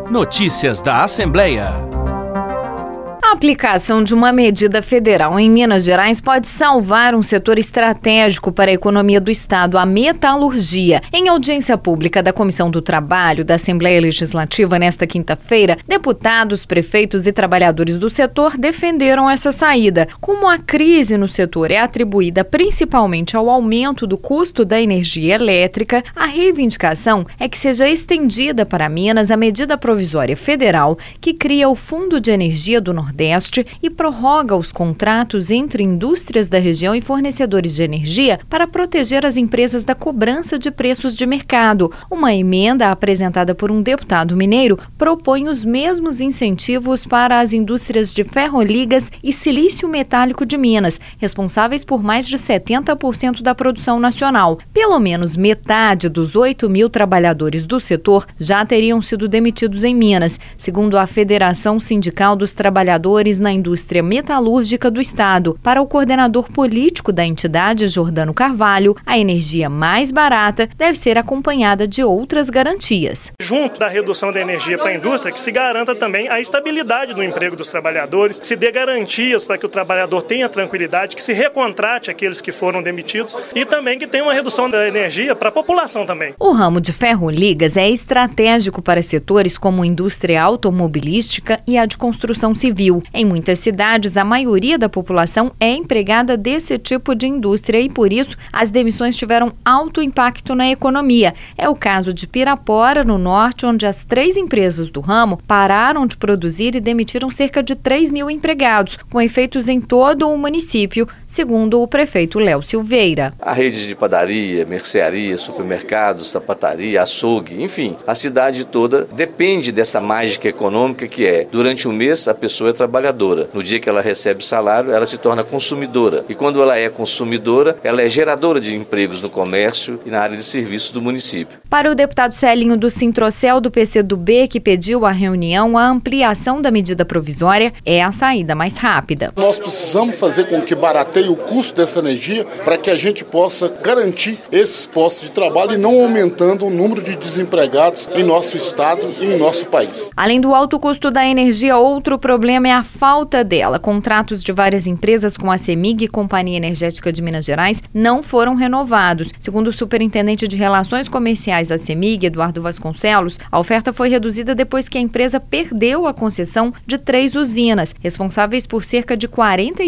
Notícias da Assembleia. A aplicação de uma medida federal em Minas Gerais pode salvar um setor estratégico para a economia do Estado, a metalurgia. Em audiência pública da Comissão do Trabalho da Assembleia Legislativa nesta quinta-feira, deputados, prefeitos e trabalhadores do setor defenderam essa saída. Como a crise no setor é atribuída principalmente ao aumento do custo da energia elétrica, a reivindicação é que seja estendida para Minas a medida provisória federal que cria o Fundo de Energia do Nordeste e prorroga os contratos entre indústrias da região e fornecedores de energia para proteger as empresas da cobrança de preços de mercado. Uma emenda apresentada por um deputado mineiro propõe os mesmos incentivos para as indústrias de ferroligas e silício metálico de Minas, responsáveis por mais de 70% da produção nacional. Pelo menos metade dos 8.000 trabalhadores do setor já teriam sido demitidos em Minas, segundo a Federação Sindical dos Trabalhadores na indústria metalúrgica do Estado. Para o coordenador político da entidade, Jordano Carvalho, a energia mais barata deve ser acompanhada de outras garantias. Junto da redução da energia para a indústria, que se garanta também a estabilidade do emprego dos trabalhadores, que se dê garantias para que o trabalhador tenha tranquilidade, que se recontrate aqueles que foram demitidos e também que tenha uma redução da energia para a população também. O ramo de ferroligas é estratégico para setores como a indústria automobilística e a de construção civil. Em muitas cidades, a maioria da população é empregada desse tipo de indústria e, por isso, as demissões tiveram alto impacto na economia. É o caso de Pirapora, no norte, onde as 3 empresas do ramo pararam de produzir e demitiram cerca de 3.000 empregados, com efeitos em todo o município, segundo o prefeito Léo Silveira. A rede de padaria, mercearia, supermercados, sapataria, açougue, enfim, a cidade toda depende dessa mágica econômica que é, durante um mês, a pessoa é trabalhadora. No dia que ela recebe o salário, ela se torna consumidora. E quando ela é consumidora, ela é geradora de empregos no comércio e na área de serviços do município. Para o deputado Celinho do Sintrocel do PCdoB, que pediu à reunião a ampliação da medida provisória, é a saída mais rápida. Nós precisamos fazer com que barateie o custo dessa energia para que a gente possa garantir esses postos de trabalho e não aumentando o número de desempregados em nosso estado e em nosso país. Além do alto custo da energia, outro problema é a falta dela. Contratos de várias empresas com a CEMIG e Companhia Energética de Minas Gerais não foram renovados. Segundo o superintendente de Relações Comerciais da CEMIG, Eduardo Vasconcelos, a oferta foi reduzida depois que a empresa perdeu a concessão de 3 usinas, responsáveis por cerca de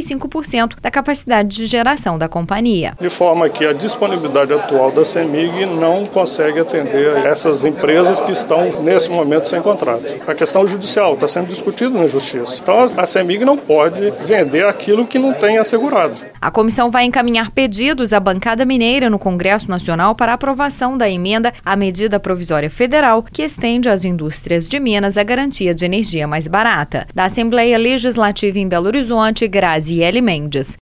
45% da capacidade de geração da companhia. De forma que a disponibilidade atual da CEMIG não consegue atender a essas empresas que estão, nesse momento, sem contrato. A questão judicial está sendo discutida na Justiça. Então, a CEMIG não pode vender aquilo que não tem assegurado. A comissão vai encaminhar pedidos à bancada mineira no Congresso Nacional para aprovação da emenda à medida provisória federal que estende às indústrias de Minas a garantia de energia mais barata. Da Assembleia Legislativa em Belo Horizonte, Graziele Mendes.